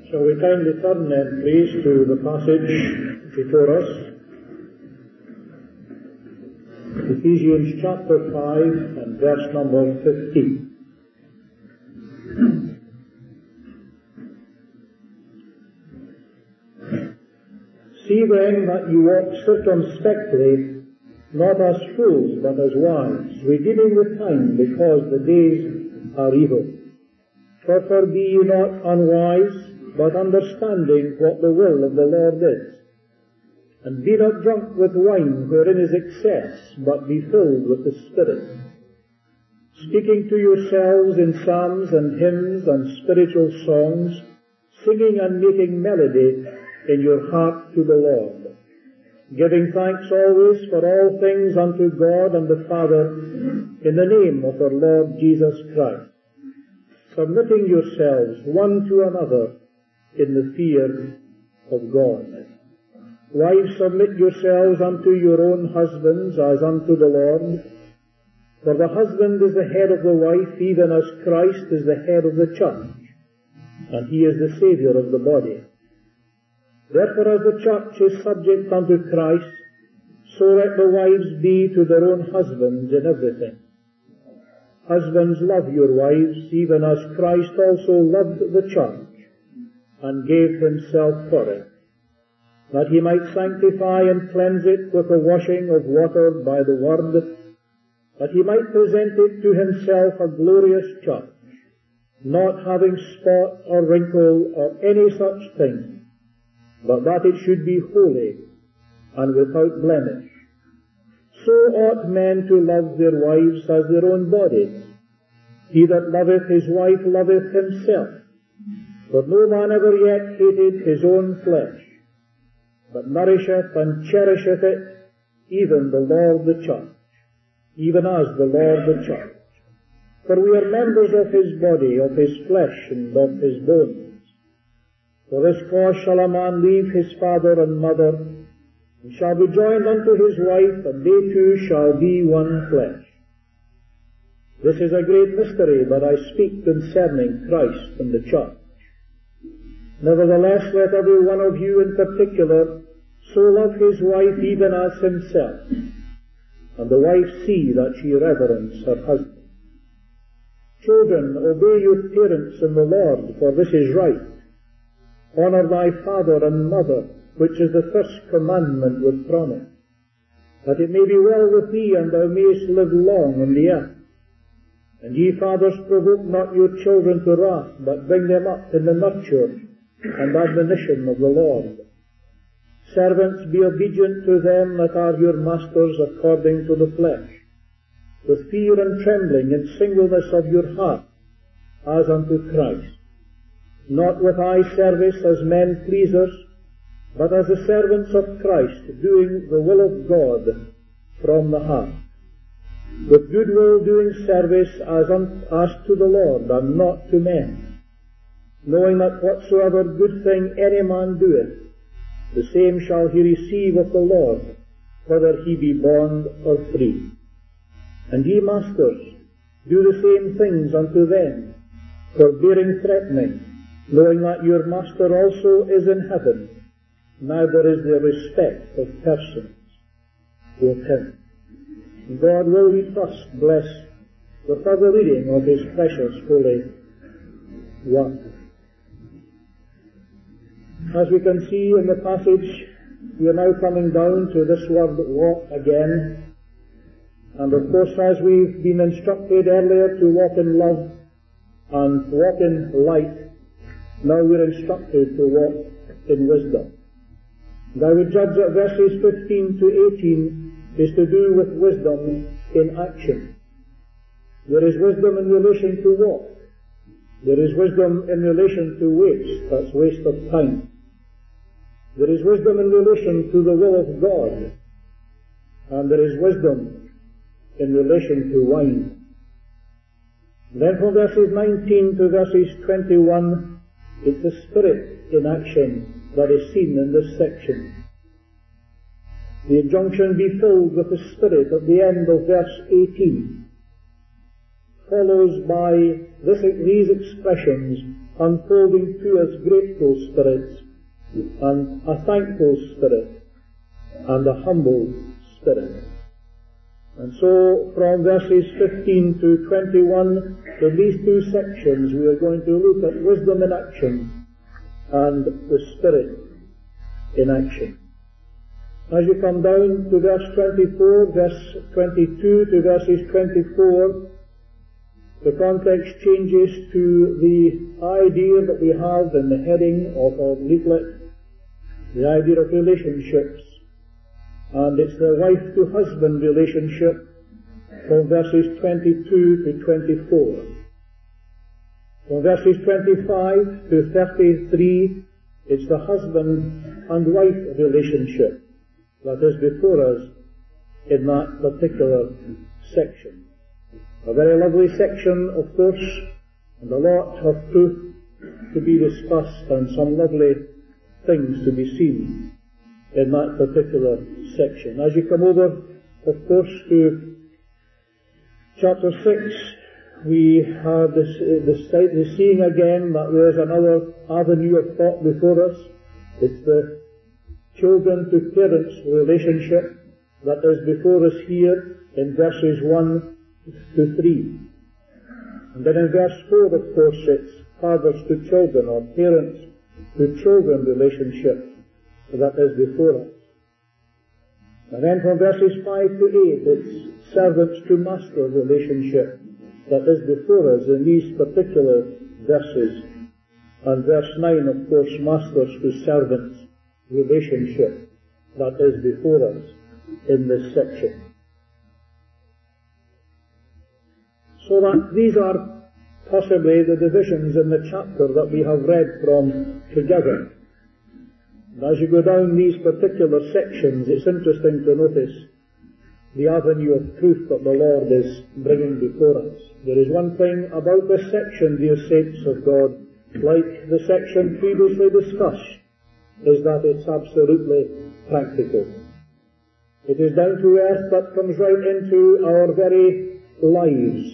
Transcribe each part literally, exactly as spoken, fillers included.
Shall we kindly turn then, please, to the passage before us? Ephesians chapter five and verse number fifteen. See then that you walk circumspectly, not as fools, but as wise, redeeming the time, because the days are evil. Wherefore be ye not unwise, but understanding what the will of the Lord is. And be not drunk with wine wherein is excess, but be filled with the Spirit, speaking to yourselves in psalms and hymns and spiritual songs, singing and making melody in your heart to the Lord, giving thanks always for all things unto God and the Father in the name of our Lord Jesus Christ, submitting yourselves one to another in the fear of God. Wives, submit yourselves unto your own husbands as unto the Lord. For the husband is the head of the wife, even as Christ is the head of the church, and he is the Saviour of the body. Therefore, as the church is subject unto Christ, so let the wives be to their own husbands in everything. Husbands, love your wives, even as Christ also loved the church, and gave himself for it, that he might sanctify and cleanse it with the washing of water by the word, that he might present it to himself a glorious church, not having spot or wrinkle or any such thing, but that it should be holy and without blemish. So ought men to love their wives as their own bodies. He that loveth his wife loveth himself. For no man ever yet hated his own flesh, but nourisheth and cherisheth it, even the Lord the church, even as the Lord the church. For we are members of his body, of his flesh, and of his bones. For this cause shall a man leave his father and mother, and shall be joined unto his wife, and they two shall be one flesh. This is a great mystery, but I speak concerning Christ and the church. Nevertheless, let every one of you in particular so love his wife even as himself, and the wife see that she reverence her husband. Children, obey your parents in the Lord, for this is right. Honour thy father and mother, which is the first commandment with promise, that it may be well with thee, and thou mayest live long on the earth. And ye fathers, provoke not your children to wrath, but bring them up in the nurture and admonition of the Lord. Servants, be obedient to them that are your masters according to the flesh, with fear and trembling in singleness of your heart, as unto Christ, not with eye service as men pleasers, but as the servants of Christ, doing the will of God from the heart, with good will doing service as, un- as to the Lord, and not to men, knowing that whatsoever good thing any man doeth, the same shall he receive of the Lord, whether he be bond or free. And ye masters, do the same things unto them, forbearing threatening, knowing that your master also is in heaven, neither is there respect of persons with him. God will, we trust, bless the further reading of his precious holy word. As we can see in the passage, we are now coming down to this word walk again. And of course, as we've been instructed earlier to walk in love and walk in light, now we're instructed to walk in wisdom. And I would judge that verses fifteen to eighteen is to do with wisdom in action. There is wisdom in relation to walk. There is wisdom in relation to waste, that's waste of time. There is wisdom in relation to the will of God. And there is wisdom in relation to wine. Then from verses nineteen to verses twenty-one, it's the Spirit in action that is seen in this section. The injunction, be filled with the Spirit, at the end of verse eighteen. follows by this, these expressions, unfolding to us grateful spirits, and a thankful spirit, and a humble spirit. And so, from verses fifteen to twenty-one, in these two sections, we are going to look at wisdom in action and the Spirit in action. As you come down to verse twenty-four, verse twenty-two to verses twenty-four, the context changes to the idea that we have in the heading of our leaflet, the idea of relationships. And it's the wife-to-husband relationship from verses twenty-two to twenty-four. From verses twenty-five to thirty-three, it's the husband and wife relationship that is before us in that particular section. A very lovely section, of course, and a lot of truth to be discussed and some lovely things to be seen in that particular section. As you come over, of course, to chapter six, we have this, this, this seeing again that there's another avenue of thought before us. It's the children to parents relationship that is before us here in verses one to three. And then in verse four, of course, it's fathers to children or parents to children relationship that is before us. And then from verses five to eight, it's servants to master relationship that is before us in these particular verses. And verse nine, of course, masters to servants relationship that is before us in this section. So that these are possibly the divisions in the chapter that we have read from together. And as you go down these particular sections, it's interesting to notice the avenue of truth that the Lord is bringing before us. There is one thing about this section, dear saints of God, like the section previously discussed, is that it's absolutely practical. It is down to earth that comes right into our very lives,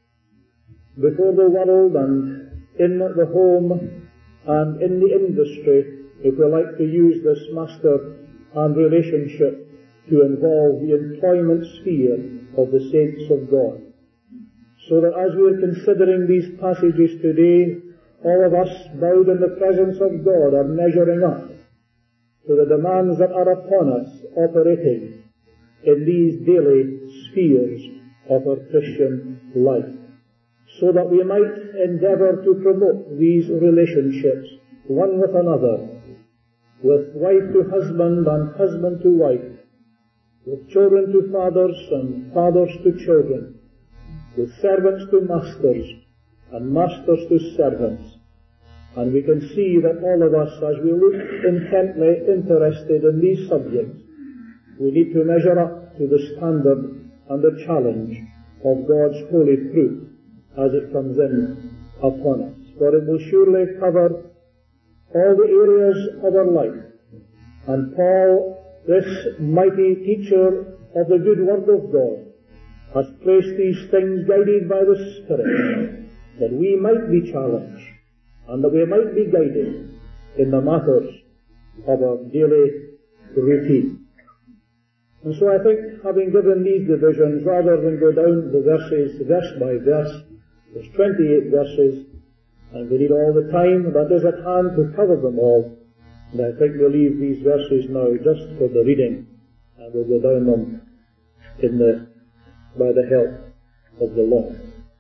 before the world and in the home and in the industry, if we like to use this master and relationship to involve the employment sphere of the saints of God. So that as we are considering these passages today, all of us bowed in the presence of God are measuring up to the demands that are upon us operating in these daily spheres of our Christian life, so that we might endeavour to promote these relationships one with another, with wife to husband and husband to wife, with children to fathers and fathers to children, with servants to masters and masters to servants. And we can see that all of us, as we look intently interested in these subjects, we need to measure up to the standard and the challenge of God's holy truth as it comes in upon us. For it will surely cover all the areas of our life. And Paul, this mighty teacher of the good word of God, has placed these things guided by the Spirit, that we might be challenged and that we might be guided in the matters of our daily routine. And so I think, having given these divisions, rather than go down the verses verse by verse, there's twenty-eight verses, and we need all the time that is at hand to cover them all. And I think we'll leave these verses now just for the reading, and we'll go down them in the, by the help of the Lord.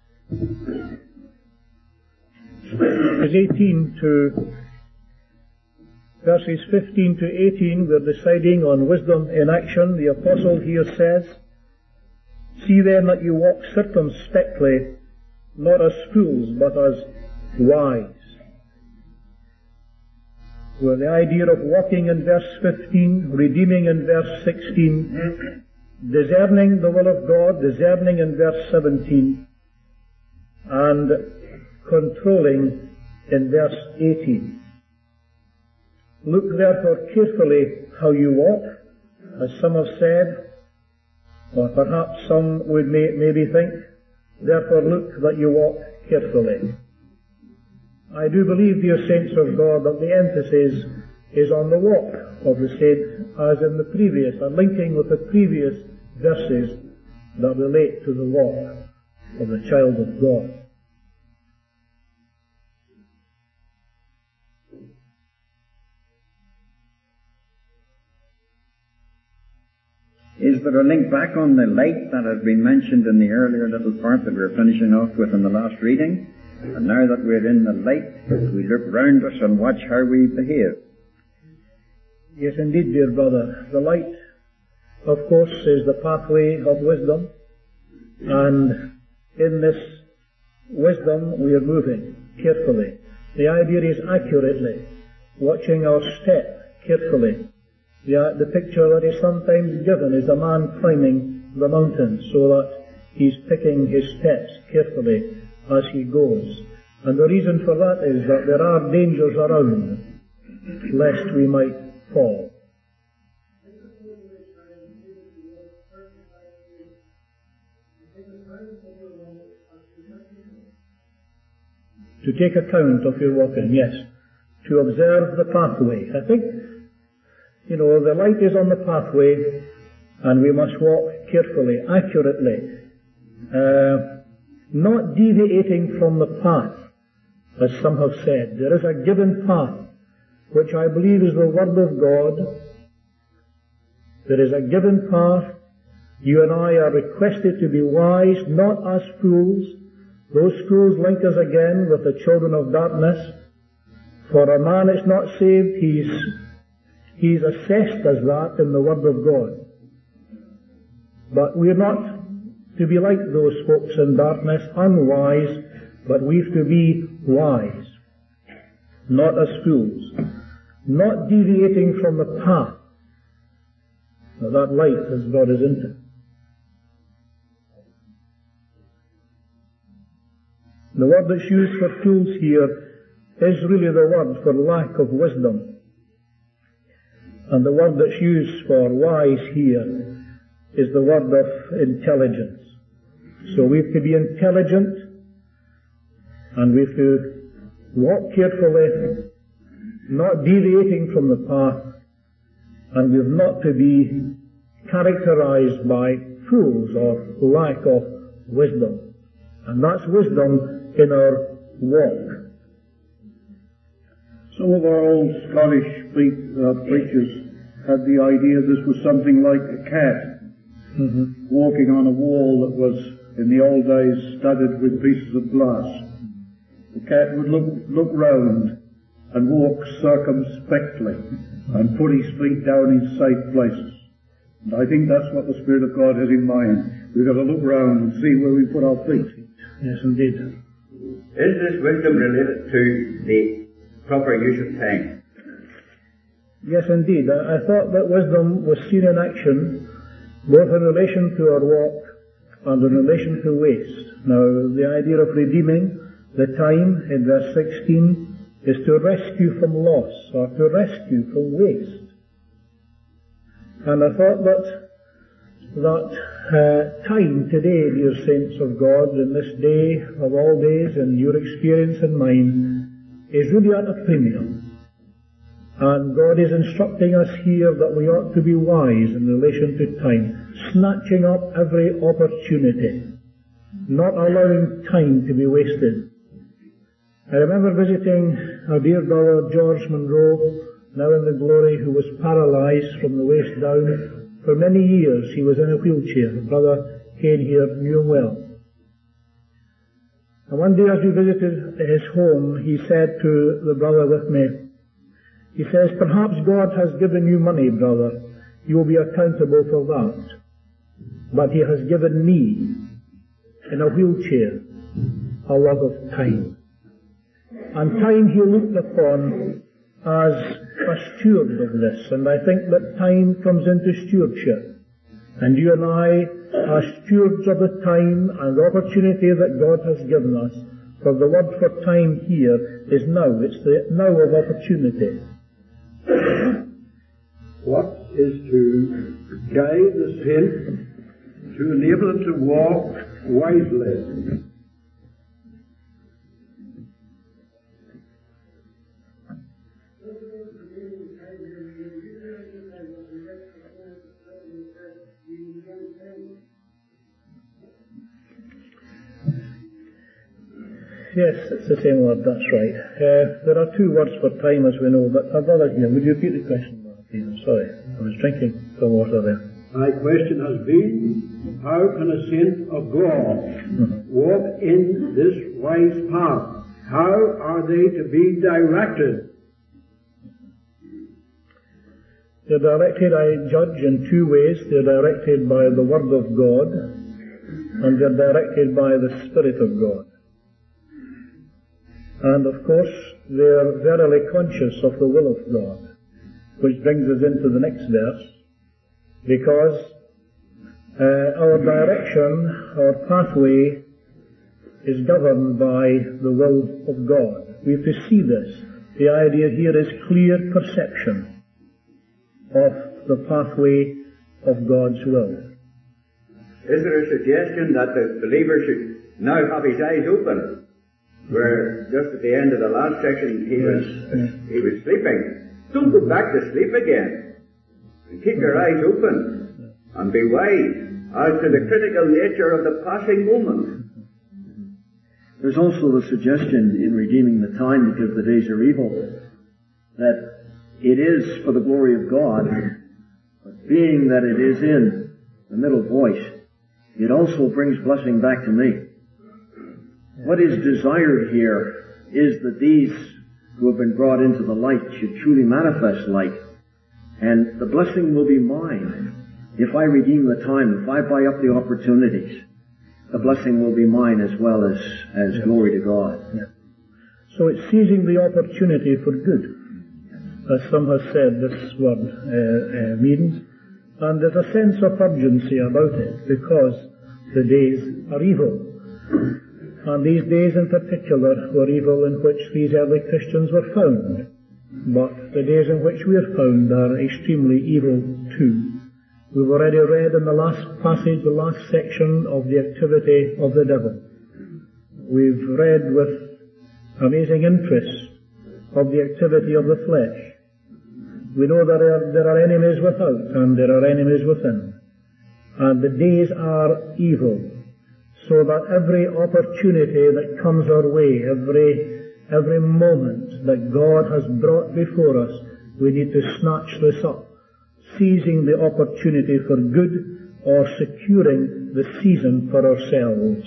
Verses eighteen to verses fifteen to eighteen, we're deciding on wisdom in action. The apostle here says, "See then that you walk circumspectly, not as fools, but as wise." Where the idea of walking in verse fifteen, redeeming in verse sixteen, discerning the will of God, discerning in verse seventeen, and controlling in verse eighteen. Look therefore carefully how you walk, as some have said, or perhaps some would may, maybe think, Therefore look that you walk carefully. I do believe, dear saints of God, that the emphasis is on the walk of the saint, as in the previous, and linking with the previous verses that relate to the walk of the child of God. Is there a link back on the light that has been mentioned in the earlier little part that we're finishing off with in the last reading? And now that we're in the light, we look round us and watch how we behave. Yes, indeed, dear brother. The light, of course, is the pathway of wisdom. And in this wisdom we are moving carefully. The idea is accurately, watching our step carefully. The, the picture that is sometimes given is a man climbing the mountain so that he's picking his steps carefully as he goes. And the reason for that is that there are dangers around, lest we might fall. To take account of your walking, yes. To observe the pathway. I think, you know, the light is on the pathway, and we must walk carefully, accurately, uh, not deviating from the path, as some have said. There is a given path, which I believe is the Word of God. There is a given path. You and I are requested to be wise, not as fools. Those fools link us again with the children of darkness. For a man is not saved, he's, he's assessed as that in the Word of God. But we're not to be like those folks in darkness, unwise, but we've to be wise, not as fools, not deviating from the path that that light has brought us into. The word that's used for fools here is really the word for lack of wisdom. And the word that's used for wise here is the word of intelligence. So we've to be intelligent, and we've to walk carefully, not deviating from the path, and we've not to be characterized by fools or lack of wisdom. And that's wisdom in our walk. Some of our old Scottish uh, preachers had the idea this was something like a cat mm-hmm. walking on a wall that was, in the old days, studded with pieces of glass. The cat would look, look round and walk circumspectly and put his feet down in safe places. And I think that's what the Spirit of God has in mind. We've got to look round and see where we put our feet. Yes, indeed. Is this wisdom related to the proper use of time? Yes, indeed. I, I thought that wisdom was seen in action, both in relation to our walk and in relation to waste. Now, the idea of redeeming the time in verse sixteen is to rescue from loss, or to rescue from waste. And I thought that that uh, time today, dear saints of God, in this day of all days, in your experience and mine, is really at a premium. And God is instructing us here that we ought to be wise in relation to time, snatching up every opportunity, not allowing time to be wasted. I remember visiting our dear brother George Monroe, now in the glory, who was paralyzed from the waist down. For many years he was in a wheelchair. Brother Kane here knew him well. And one day as we visited his home, he said to the brother with me, he says, perhaps God has given you money, brother. You will be accountable for that. But He has given me, in a wheelchair, a love of time. And time He looked upon as a steward of this. And I think that time comes into stewardship. And you and I are stewards of the time and the opportunity that God has given us. For the word for time here is now. It's the now of opportunity. What is to guide the saint, to enable him to walk wisely. Yes, it's the same word, that's right. Uh, there are two words for time, as we know, but our brother here, would you repeat the question, Brother Peter? Sorry, I was drinking some water there. My question has been, how can a saint of God mm-hmm. walk in this wise path? How are they to be directed? They're directed, I judge, in two ways. They're directed by the Word of God, and they're directed by the Spirit of God. And of course, they are verily conscious of the will of God, which brings us into the next verse, because uh, our direction, our pathway, is governed by the will of God. We have to see this. The idea here is clear perception of the pathway of God's will. Is there a suggestion that the believer should now have his eyes open? Where just at the end of the last section he was uh, he was sleeping. Don't go back to sleep again. And keep your eyes open and be wise as to the critical nature of the passing moment. There's also the suggestion in redeeming the time, because the days are evil, that it is for the glory of God, but being that it is in the middle voice, it also brings blessing back to me. What is desired here is that these who have been brought into the light should truly manifest light. And the blessing will be mine. If I redeem the time, if I buy up the opportunities, the blessing will be mine as well as, as yeah. glory to God. Yeah. So it's seizing the opportunity for good, as some have said this word uh, uh, means. And there's a sense of urgency about it, because the days are evil. And these days in particular were evil in which these early Christians were found. But the days in which we are found are extremely evil too. We've already read in the last passage, the last section, of the activity of the devil. We've read with amazing interest of the activity of the flesh. We know that there are, there are enemies without and there are enemies within. And the days are evil. So that every opportunity that comes our way, every, every moment that God has brought before us, we need to snatch this up, seizing the opportunity for good or securing the season for ourselves.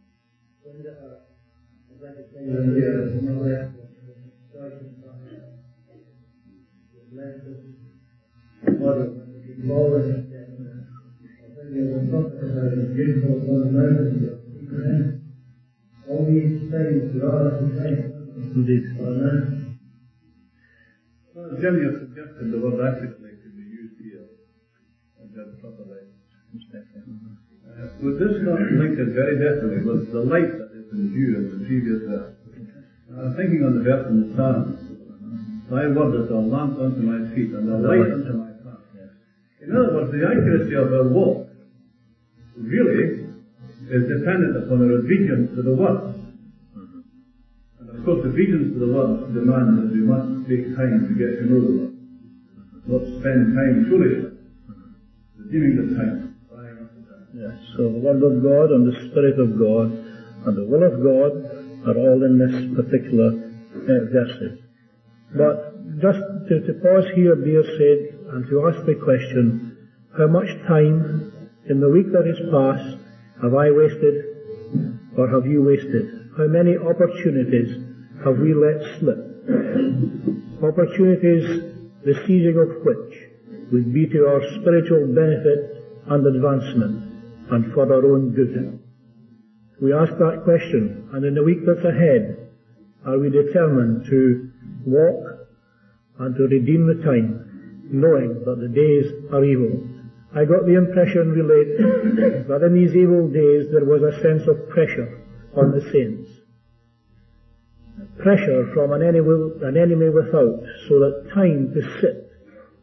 All these things are the same. Indeed. Well, Jimmy has suggested the word ethically could be used here and done properly. Uh, would this not link it very definitely with the light that is in view in the previous verse? I'm thinking on the verse in the Psalms. Thy word is a lamp unto my feet and a light unto my path. In other words, the accuracy of our walk really is dependent upon our obedience to the word. And of course, obedience to the word demands that we must take time to get to know the word. Not spend time foolishly, redeeming the time, buying up the time. Yes, so the word of God and the Spirit of God and the will of God are all in this particular uh, verses. But just to, to pause here, dear said, and to ask the question, how much time in the week that is past have I wasted, or have you wasted? How many opportunities have we let slip? Opportunities, the seizing of which would be to our spiritual benefit and advancement, and for our own good. We ask that question, and in the week that's ahead, are we determined to walk and to redeem the time, knowing that the days are evil? I got the impression, relate, that in these evil days there was a sense of pressure on the saints. Pressure from an enemy, an enemy without, so that time to sit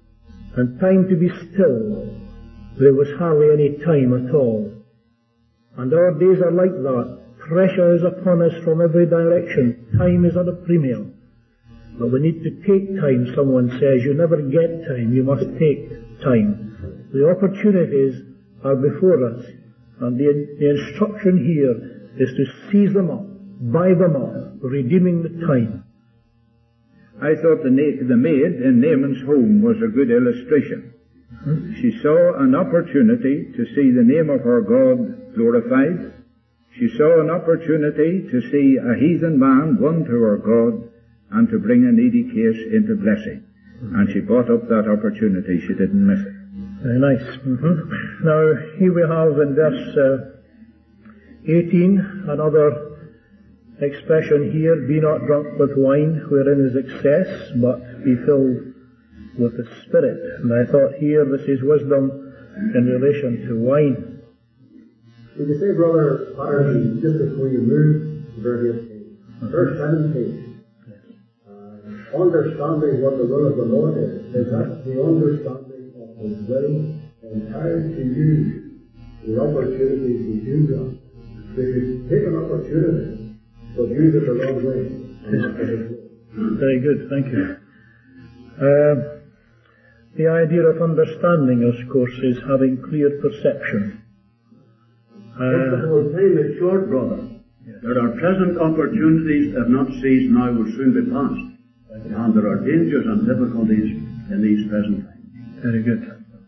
and time to be still, there was hardly any time at all. And our days are like that. Pressure is upon us from every direction. Time is at a premium. But we need to take time, someone says. You never get time, you must take time. The opportunities are before us. And the, the instruction here is to seize them up, buy them up, redeeming the time. I thought the, na- the maid in Naaman's home was a good illustration. Hmm? She saw an opportunity to see the name of her God glorified. She saw an opportunity to see a heathen man won to her God and to bring a needy case into blessing. And she bought up that opportunity. She didn't miss it. Very nice. Mm-hmm. Now, here we have in verse uh, eighteen another expression here, be not drunk with wine wherein is excess, but be filled with the Spirit. And I thought here this is wisdom in relation to wine. Would you say, Brother Patterson, just before you move to various things, verse seventeen, uh, understanding what the will of the Lord is, is that the understanding of His will and how to use the opportunities we do got. So if you take an opportunity, but use it the wrong way. Very good, thank you. Uh, the idea of understanding, of course, is having clear perception. Uh, the whole time is short, brother. Yes. There are present opportunities that not seized now will soon be past. And there are dangers and difficulties in these present times. Very good.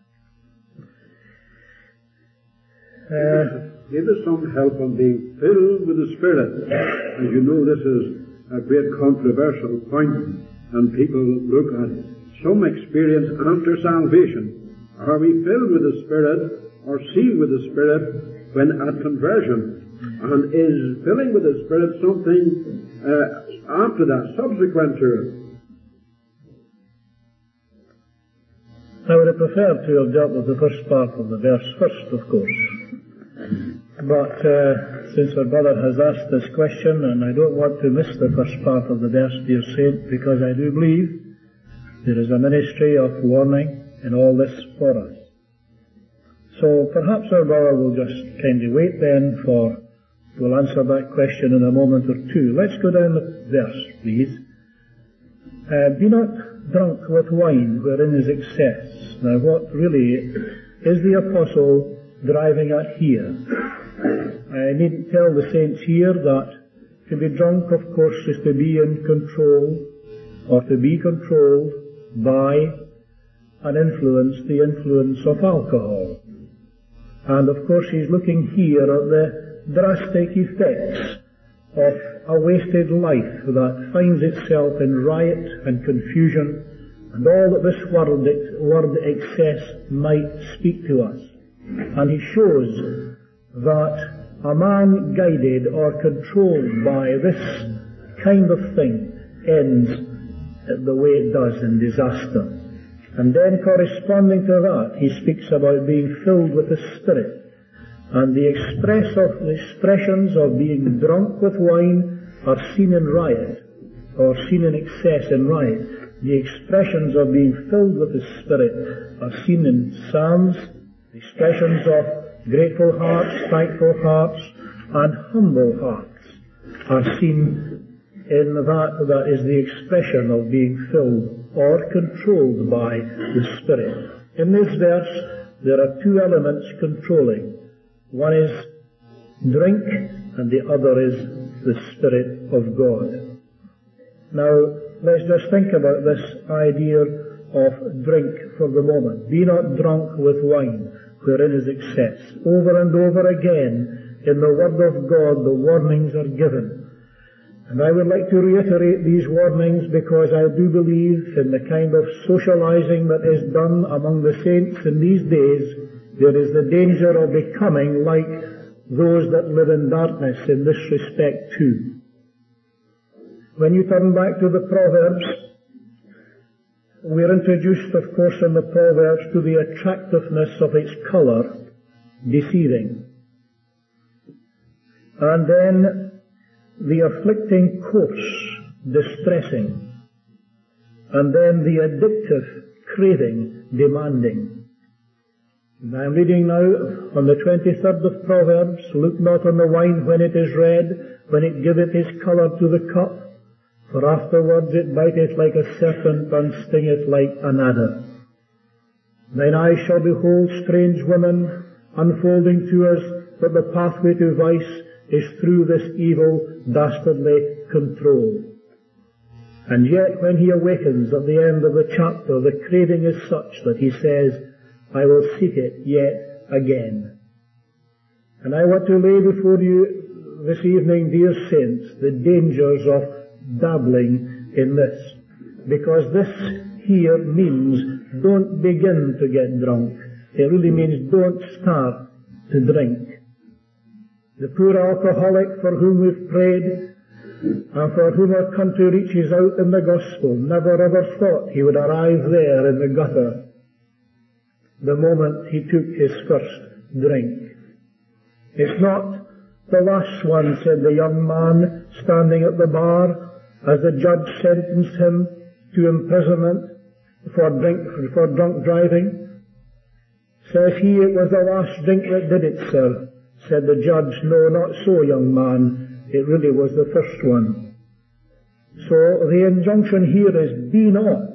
Uh, Give us some help on being filled with the Spirit. As you know, this is a great controversial point, and people look at some experience after salvation. Are we filled with the Spirit or sealed with the Spirit when at conversion? And is filling with the Spirit something uh, after that, subsequent to it? I would have preferred to have dealt with the first part of the verse first, of course. But uh, since our brother has asked this question, and I don't want to miss the first part of the verse, dear saint, because I do believe there is a ministry of warning in all this for us. So perhaps our brother will just kindly wait then for, we'll answer that question in a moment or two. Let's go down the verse, please. Uh, be not drunk with wine wherein is excess. Now what really is the apostle driving at here? I needn't tell the saints here that to be drunk, of course, is to be in control, or to be controlled by an influence, the influence of alcohol. And of course he's looking here at the drastic effects of a wasted life that finds itself in riot and confusion and all that this word, word excess might speak to us. And he shows that a man guided or controlled by this kind of thing ends the way it does in disaster. And then corresponding to that, he speaks about being filled with the Spirit. And the express of the expressions of being drunk with wine are seen in riot, or seen in excess in riot. The expressions of being filled with the Spirit are seen in psalms, expressions of grateful hearts, thankful hearts, and humble hearts are seen in that that is the expression of being filled or controlled by the Spirit. In this verse, there are two elements controlling. One is drink, and the other is the Spirit of God. Now, let's just think about this idea of drink for the moment. Be not drunk with wine, wherein is excess. Over and over again, in the Word of God, the warnings are given. And I would like to reiterate these warnings because I do believe in the kind of socializing that is done among the saints in these days. There is the danger of becoming like those that live in darkness in this respect too. When you turn back to the Proverbs, we're introduced, of course, in the Proverbs to the attractiveness of its colour, deceiving. And then the afflicting course, distressing. And then the addictive craving, demanding. And I am reading now on the twenty-third of Proverbs, look not on the wine when it is red, when it giveth his colour to the cup, for afterwards it biteth like a serpent and stingeth like an adder. Thine eyes shall behold strange women, unfolding to us that the pathway to vice is through this evil, dastardly control. And yet when he awakens at the end of the chapter, the craving is such that he says, I will seek it yet again. And I want to lay before you this evening, dear saints, the dangers of dabbling in this. Because this here means don't begin to get drunk. It really means don't start to drink. The poor alcoholic for whom we've prayed and for whom our country reaches out in the gospel never ever thought he would arrive there in the gutter the moment he took his first drink. It's not the last one, said the young man standing at the bar as the judge sentenced him to imprisonment for drink, for drunk driving. Says he, it was the last drink that did it, sir. Said the judge, no, not so, young man. It really was the first one. So the injunction here is be not.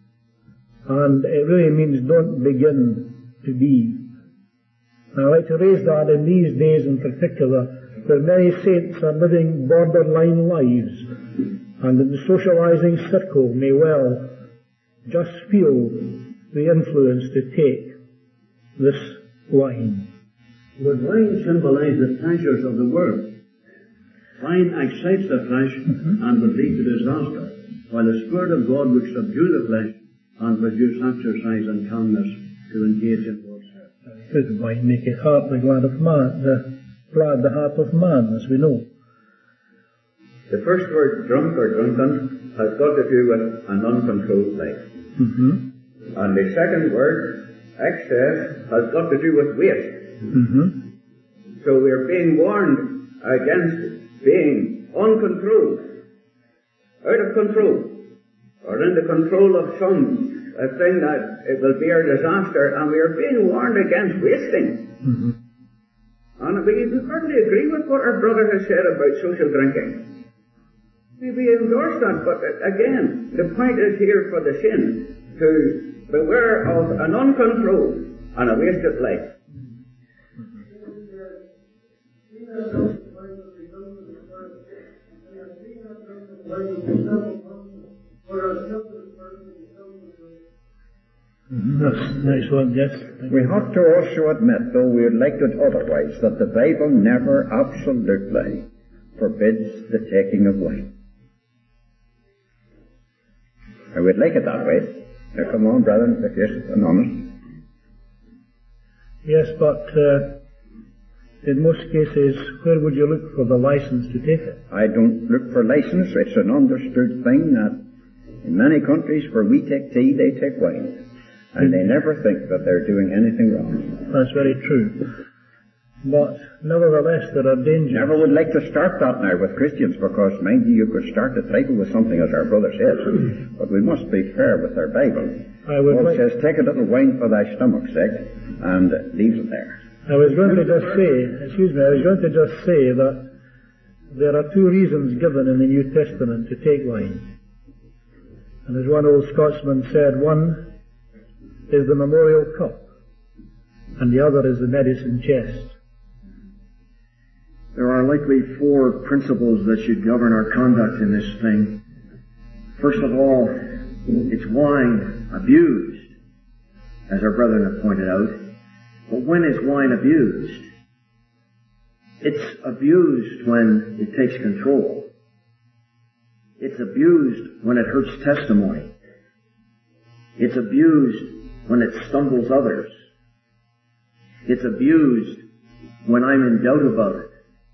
And it really means don't begin to be. And I like to raise that in these days in particular, where many saints are living borderline lives, and in the socializing circle may well just feel the influence to take this wine. But wine symbolizes the pleasures of the world. Wine excites the flesh mm-hmm. and would lead to disaster, while the Spirit of God would subdue the flesh and produce exercise and calmness to engage in warfare. Good wine maketh heart the glad of man, the glad the heart of man, as we know. The first word, drunk or drunken, has got to do with an uncontrolled life. Mm-hmm. And the second word, excess, has got to do with waste. Mm-hmm. So we are being warned against being uncontrolled, out of control, or in the control of some a thing that it will be a disaster, and we are being warned against wasting. Mm-hmm. And we hardly agree with what our brother has said about social drinking. We, we endorse that, but again, the point is here for the sin to beware of an uncontrolled and a wasted life. Mm-hmm. That's nice one, yes. We have to also admit, though we would like it otherwise, that the Bible never absolutely forbids the taking of wine. I would like it that way. Now come on, brethren, if you're honest. Yes, but uh, in most cases, where would you look for the license to take it? I don't look for license. It's an understood thing that in many countries where we take tea, they take wine. And they never think that they're doing anything wrong. That's very true. But nevertheless, there are dangers. Never would like to start that now with Christians, because mind you, you could start the title with something as our brother says. But we must be fair with our Bible. I would Paul like... says, take a little wine for thy stomach's sake, and leaves it there. I was going to just say, excuse me, I was going to just say that there are two reasons given in the New Testament to take wine. And as one old Scotsman said, one is the memorial cup, and the other is the medicine chest. There are likely four principles that should govern our conduct in this thing. First of all, it's wine abused, as our brethren have pointed out. But when is wine abused? It's abused when it takes control. It's abused when it hurts testimony. It's abused when it stumbles others. It's abused when I'm in doubt about it.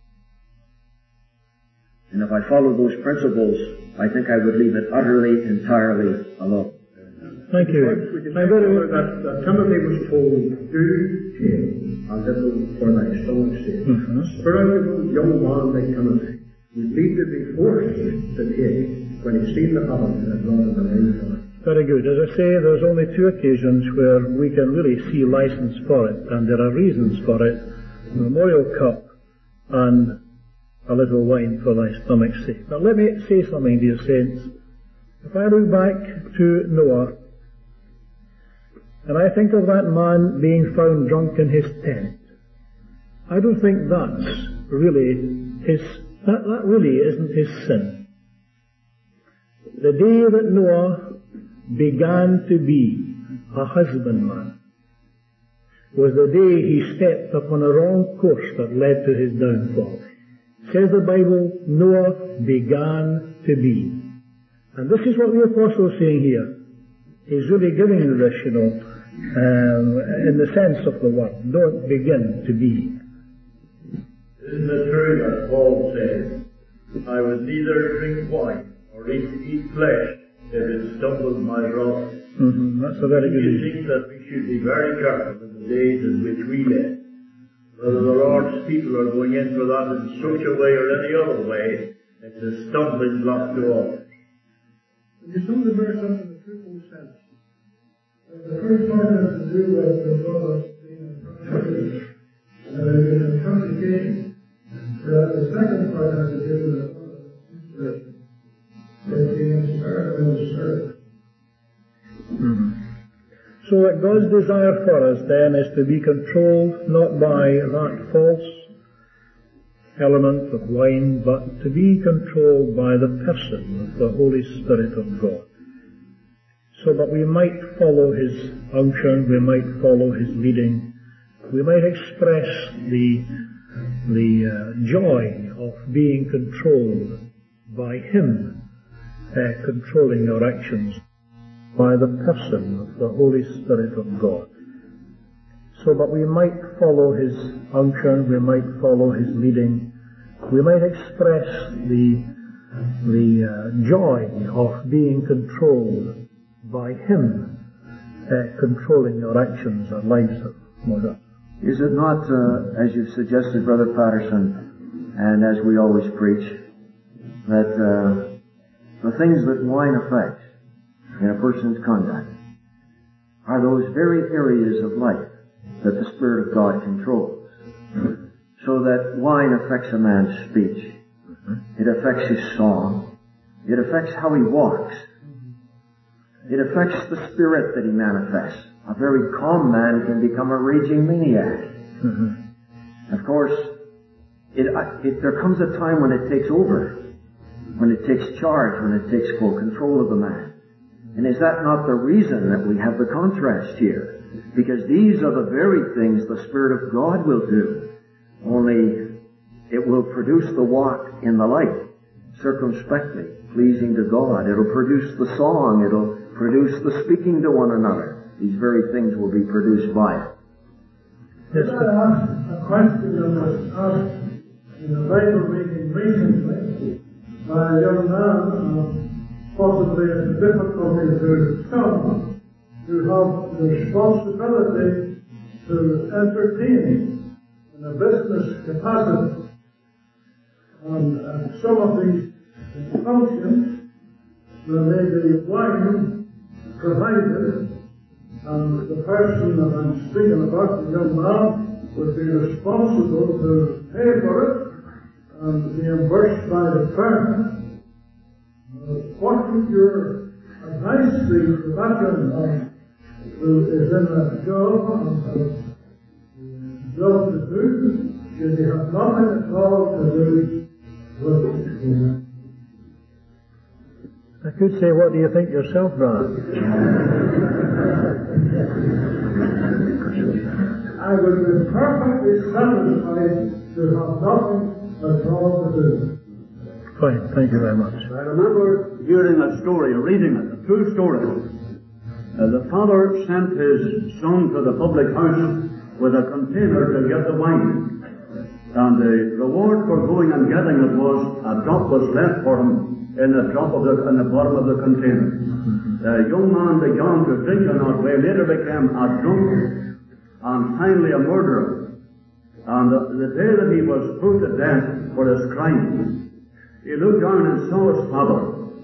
And if I follow those principles, I think I would leave it utterly, entirely alone. Thank you. I very well that, that Timothy was told, do take a little for thy stomach's sake. Mm-hmm. Spiritual young man like Timothy would need to be forced to take when he's seen the habit that had brought him to life. Very good. As I say, there's only two occasions where we can really see license for it, and there are reasons for it. The memorial cup and a little wine for thy stomach's sake. But let me say something, dear saints. If I look back to Noah, and I think of that man being found drunk in his tent, I don't think that's really his, that, that really isn't his sin. The day that Noah began to be a husbandman was the day he stepped upon a wrong course that led to his downfall. Says the Bible, Noah began to be. And this is what the apostle is saying here. He's really giving you this, you know, um, in the sense of the word. Don't begin to be. Isn't it true that Paul says, I would neither drink wine or eat, eat flesh if it stumbled my brother? Mm-hmm. That's a very good You reason. think that we should be very careful in the days in which we live. Whether the Lord's people are going in for that in such a way or any other way, it's a stumbling block to all. You sum the verse up in the twofold sense. The first part has to do with the brother being in intoxication. The second part has to do with the brother inspiration. It's being inspired by the Spirit. Mm-hmm. So that God's desire for us then is to be controlled not by that false element of wine, but to be controlled by the person of the Holy Spirit of God. So that we might follow His unction, we might follow His leading, we might express the, the uh, joy of being controlled by Him, uh, controlling our actions, by the person of the Holy Spirit of God. So that we might follow His unction, we might follow His leading, we might express the, the uh, joy of being controlled by Him, uh, controlling our actions, our lives, our Is it not, uh, as you've suggested, Brother Patterson, and as we always preach, that uh, the things that wine affects in a person's conduct are those very areas of life that the Spirit of God controls. So that wine affects a man's speech. It affects his song. It affects how he walks. It affects the spirit that he manifests. A very calm man can become a raging maniac. Mm-hmm. Of course, it, it, there comes a time when it takes over, when it takes charge, when it takes full control of the man. And is that not the reason that we have the contrast here? Because these are the very things the Spirit of God will do. Only it will produce the walk in the light, circumspectly, pleasing to God. It'll produce the song. It'll produce the speaking to one another. These very things will be produced by it. Yes, I asked a question that was asked in a Bible reading recently by a young man, uh, possibly a difficulty to some, who have the responsibility to entertain in a business capacity. And uh, some of these functions, there may be wine provided, and the person that I'm speaking about, the young man, would be responsible to pay for it and reimbursed by the firm. Uh, what would your advice be to that young man who is in a job and has a job to do? Should he have nothing at all to do with it? I could say, what do you think yourself, brother? I would be perfectly satisfied to have nothing at all to do. Fine, thank you very much. I remember hearing a story, reading it, a true story. Uh, the father sent his son to the public house with a container to get the wine. And the reward for going and getting it was a drop was left for him in the drop of the, in the bottom of the container. The young man began to drink in that way, later became a drunk, and finally a murderer. And the, the day that he was put to death for his crime, he looked down and saw his father,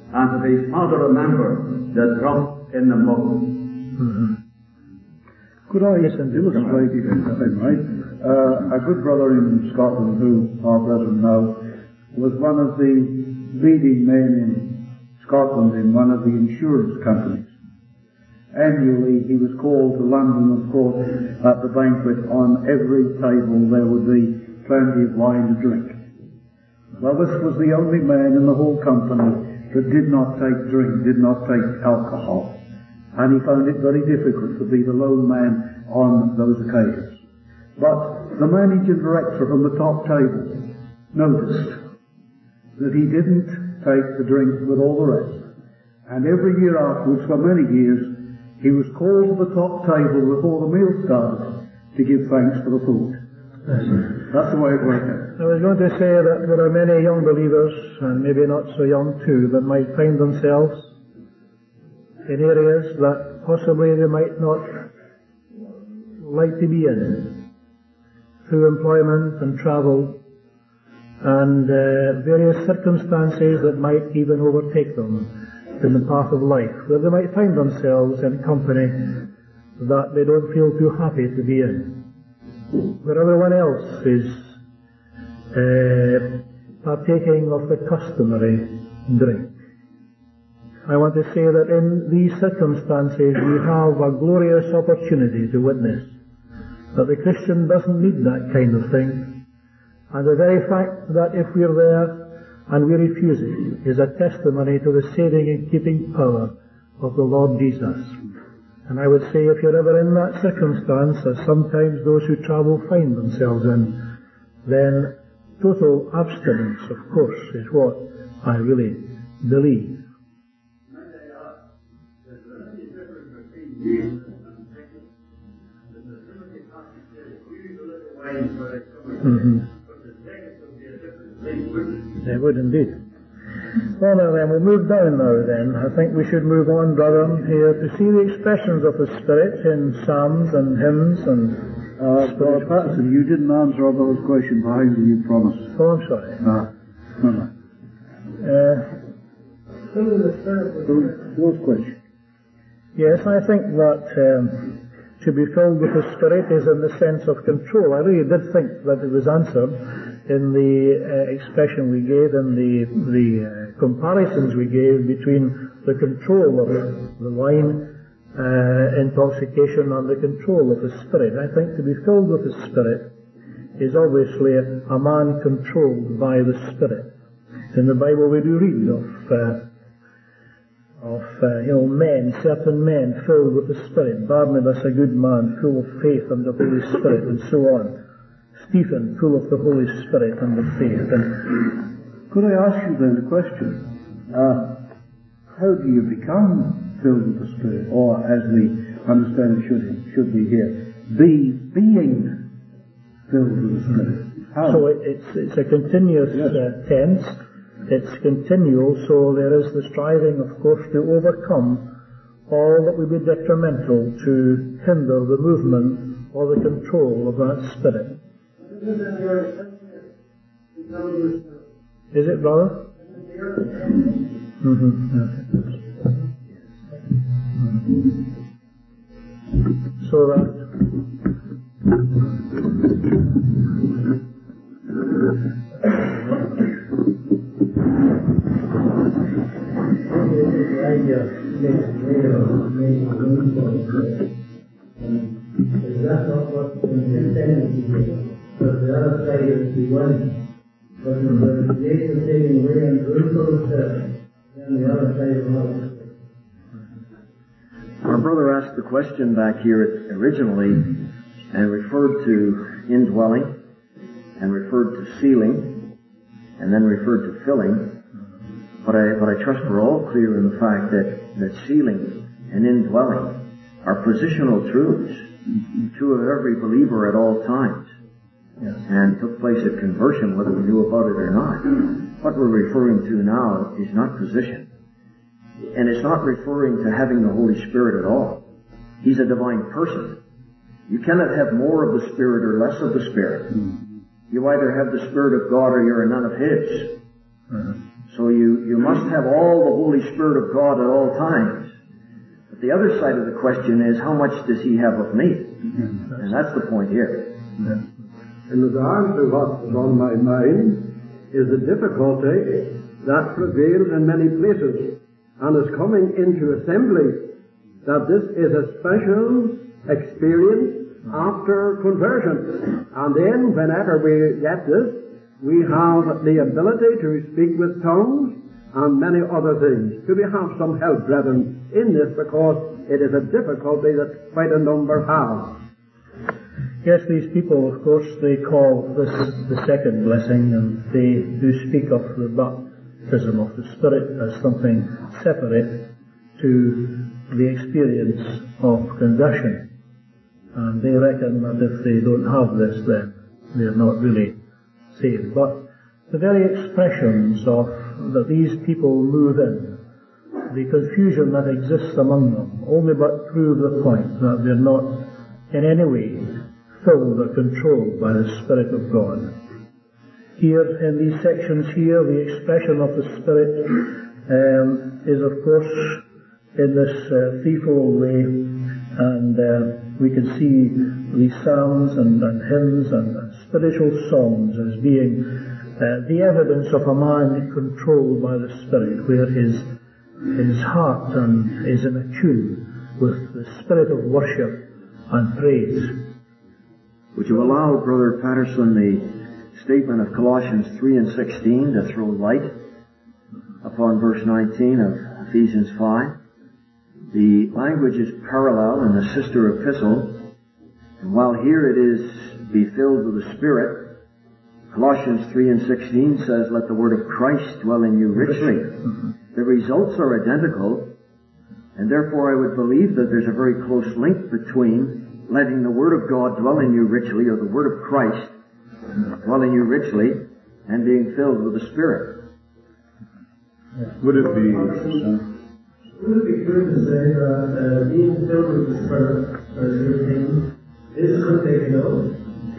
and if his father remembered the drop in the mug. Mm-hmm. Could I illustrate, if I might, uh, a good brother in Scotland who, our brethren know, was one of the leading men in Scotland in one of the insurance companies. Annually he was called to London, of course, at the banquet. On every table there would be plenty of wine to drink. Well, this was the only man in the whole company that did not take drink, did not take alcohol. And he found it very difficult to be the lone man on those occasions. But the managing director from the top table noticed that he didn't take the drink with all the rest. And every year afterwards, for many years, he was called to the top table before the meal started to give thanks for the food. That's the way it worked out. I was going to say that there are many young believers, and maybe not so young too, that might find themselves in areas that possibly they might not like to be in, through employment and travel and uh, various circumstances that might even overtake them in the path of life, where they might find themselves in company that they don't feel too happy to be in, where everyone else is uh, partaking of the customary drink. I want to say that in these circumstances we have a glorious opportunity to witness that the Christian doesn't need that kind of thing, and the very fact that if we're there and we refuse it is a testimony to the saving and keeping power of the Lord Jesus. And I would say, if you're ever in that circumstance, as sometimes those who travel find themselves in, then total abstinence, of course, is what I really believe. Mm-hmm. They would indeed. Well, now then, we'll move down now then. I think we should move on, brethren, here to see the expressions of the Spirit in psalms and hymns and... Uh, Brother Patterson, you didn't answer all those questions behind you, you promised. Oh, I'm sorry. No. No, no. Uh, those, those questions. Yes, I think that um, to be filled with the Spirit is in the sense of control. I really did think that it was answered in the uh, expression we gave, in the, the uh, comparisons we gave between the control of the wine uh, intoxication and the control of the Spirit. I think to be filled with the Spirit is obviously a, a man controlled by the Spirit. In the Bible we do read of uh, of, uh, you know, men, certain men filled with the Spirit. Barnabas, a good man, full of faith and the Holy Spirit, and so on. Stephen, full of the Holy Spirit and the faith. And could I ask you then a question? Uh, how do you become filled with the Spirit? Or, as we understand it should, should be here, be being filled with the Spirit. How? So it, it's, it's a continuous yes. uh, tense. It's continual, so there is the striving, of course, to overcome all that would be detrimental to hinder the movement or the control of that Spirit. Is it, brother? Mm-hmm. Mm-hmm. So that that's not what the tendency is. But the other side is to one. But if the place is taking away and good for itself, then the other side will not. Our brother asked the question back here originally and referred to indwelling and referred to sealing and then referred to filling. But I, but I trust we're all clear in the fact that, that sealing and indwelling are positional truths, true of every believer at all times, yes. And took place at conversion whether we knew about it or not. What we're referring to now is not position. And it's not referring to having the Holy Spirit at all. He's a divine person. You cannot have more of the Spirit or less of the Spirit. Mm-hmm. You either have the Spirit of God or you're none of His. Mm-hmm. So you, you must have all the Holy Spirit of God at all times. But the other side of the question is, how much does He have of me? And that's the point here. In regard to what is on my mind is the difficulty that prevails in many places and is coming into assembly, that this is a special experience after conversion. And then whenever we get this, we have the ability to speak with tongues and many other things. Do we have some help, brethren, in this, because it is a difficulty that quite a number have. Yes, these people, of course, they call this the second blessing, and they do speak of the baptism of the Spirit as something separate to the experience of conversion. And they reckon that if they don't have this, then they're not really saved. But the very expressions of that these people move in, the confusion that exists among them, only but prove the point that they're not in any way filled or controlled by the Spirit of God. Here, in these sections here, the expression of the Spirit um, is, of course, in this uh, threefold way, and uh, we can see these psalms and, and hymns and, and spiritual songs as being uh, the evidence of a man controlled by the Spirit, where his his heart and is in a tune with the spirit of worship and praise. Would you allow, Brother Patterson, the statement of Colossians three and sixteen to throw light upon verse nineteen of Ephesians five? The language is parallel in the sister epistle, and while here it is, be filled with the Spirit, Colossians three and sixteen says, let the word of Christ dwell in you richly. The results are identical, and therefore I would believe that there's a very close link between letting the Word of God dwell in you richly, or the Word of Christ dwell in you richly, and being filled with the Spirit. Would it be... Would it be true to say that uh, being filled with the Spirit, as you're saying, is conditional,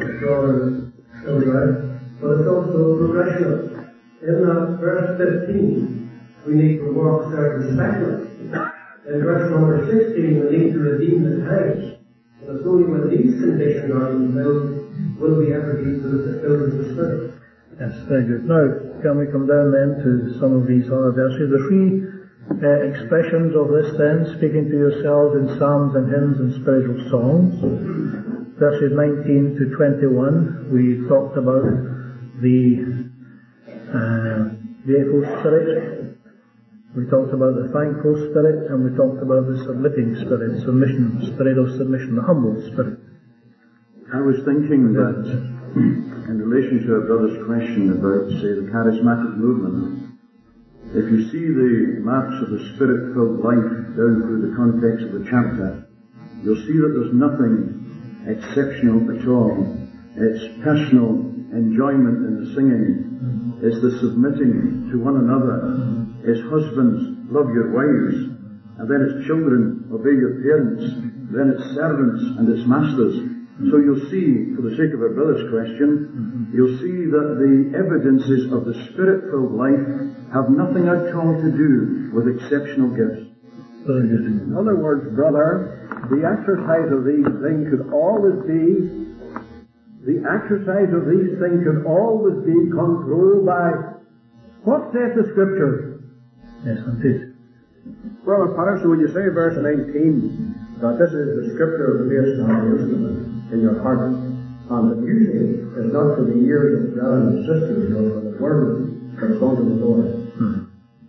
or right, but it's also progressional. In that verse fifteen, we need to walk circumspectly. In verse number sixteen, we need to redeem the times. But it's only when these conditions are fulfilled will we ever be fulfilled with the Spirit. Yes, very good. Now, can we come down then to some of these other verses? The three uh, expressions of this then, speaking to yourselves in psalms and hymns and spiritual songs. Verses nineteen to twenty-one, we talked about the uh, grateful spirit. We talked about the thankful spirit, and we talked about the submitting spirit, submission, spirit of submission, the humble spirit. I was thinking that in relation to our brother's question about, say, the charismatic movement, if you see the marks of the Spirit-filled life down through the context of the chapter, you'll see that there's nothing exceptional at all. It's personal enjoyment in the singing. It's the submitting to one another. It's husbands, love your wives. And then it's children, obey your parents. Then it's servants and it's masters. So you'll see, for the sake of our brother's question, you'll see that the evidences of the Spirit-filled life have nothing at all to do with exceptional gifts. In other words, brother, the exercise of these things could always be, the exercise of these things could always be controlled by, what says the Scripture? Yes, indeed. Brother Patterson, when you say verse nineteen, that this is the Scripture placed in your heart, and that usually it's not for the ears of brothers and sisters, or for the word that's unto the Lord. Hmm.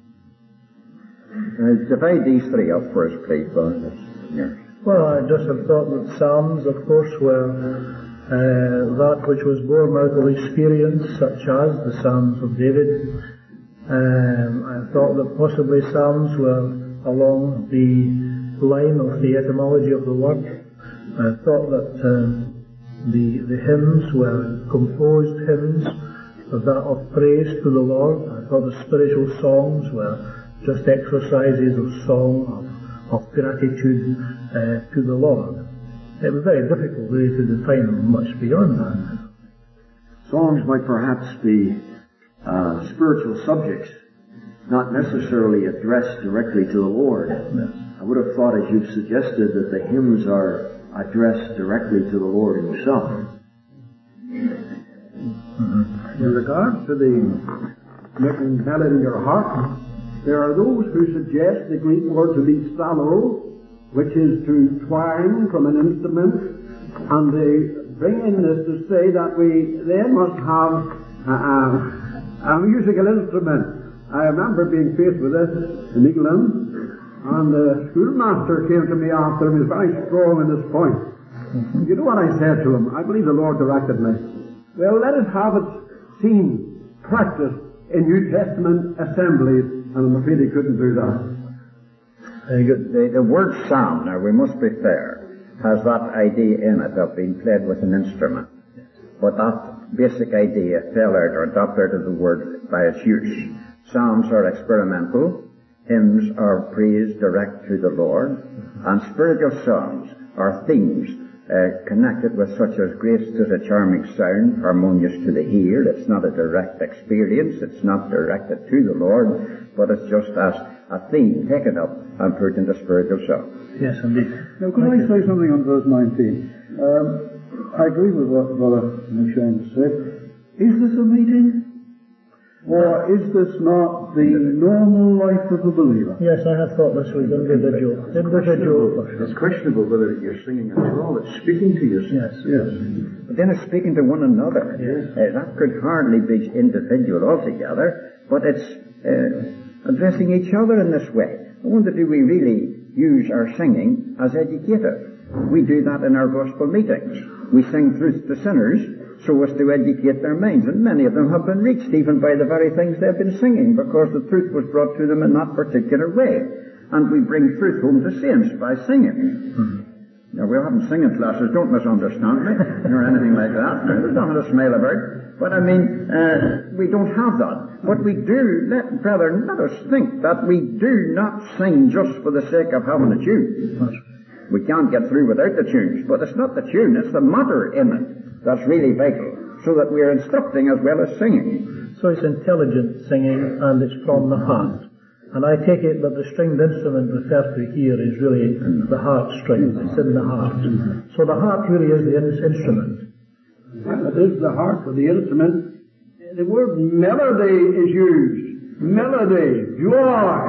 Uh, divide these three up for us, please, brother. Yeah. Well, I just have thought that Psalms, of course, were uh, that which was born out of experience, such as the Psalms of David. Um, I thought that possibly Psalms were along the line of the etymology of the word. I thought that um, the the hymns were composed hymns of that of praise to the Lord. I thought the spiritual songs were just exercises of song, of, of gratitude uh, to the Lord. It was very difficult really to define them much beyond that. Songs might perhaps be uh, spiritual subjects, not necessarily addressed directly to the Lord. Yes. I would have thought, as you've suggested, that the hymns are addressed directly to the Lord Himself. In regard to the making melody in your heart, there are those who suggest the Greek word to be psallo, which is to twang from an instrument, and they bring in this to say that we then must have a, a, a musical instrument. I remember being faced with this in England, and the schoolmaster came to me after and was very strong in this point. Mm-hmm. You know what I said to him? I believe the Lord directed me. Well, let us have it seen, practiced in New Testament assemblies, and I'm afraid he couldn't do that. Very good. The, the word psalm, now we must be fair, has that idea in it of being played with an instrument. But that basic idea fell out or dropped out of the word by its use. Psalms are experimental, hymns are praise direct to the Lord, and spiritual songs are themes uh, connected with such as grace to the charming sound, harmonious to the ear. It's not a direct experience, it's not directed to the Lord, but it's just as a theme taken up and put into spiritual song. Yes, indeed. Now, could I say something on verse nineteen? Um, I agree with what Brother McShane said. Is this a meeting? Or is this not the normal life of a believer? Yes, I have thought this was individual. Individual. It's questionable whether you're singing at all. It's speaking to you. Yes. Yes. But then it's speaking to one another. Yes. Uh, that could hardly be individual altogether, but it's uh, addressing each other in this way. I wonder, do we really use our singing as educative? We do that in our gospel meetings. We sing truth to sinners so as to educate their minds, and many of them have been reached even by the very things they've been singing, because the truth was brought to them in that particular way. And we bring truth home to saints by singing. Mm-hmm. Now, we're having singing classes, don't misunderstand me, or anything like that. There's nothing to smile about. But I mean, uh, we don't have that. But we do, let, brethren, let us think that we do not sing just for the sake of having a tune. We can't get through without the tunes, but it's not the tune, it's the matter in it that's really vital, so that we are instructing as well as singing. So it's intelligent singing, and it's from the heart. And I take it that the stringed instrument referred to here is really the heart strings. It's in the heart. So the heart really is the in- instrument. It is the heart of the instrument. The word melody is used. Melody, joy.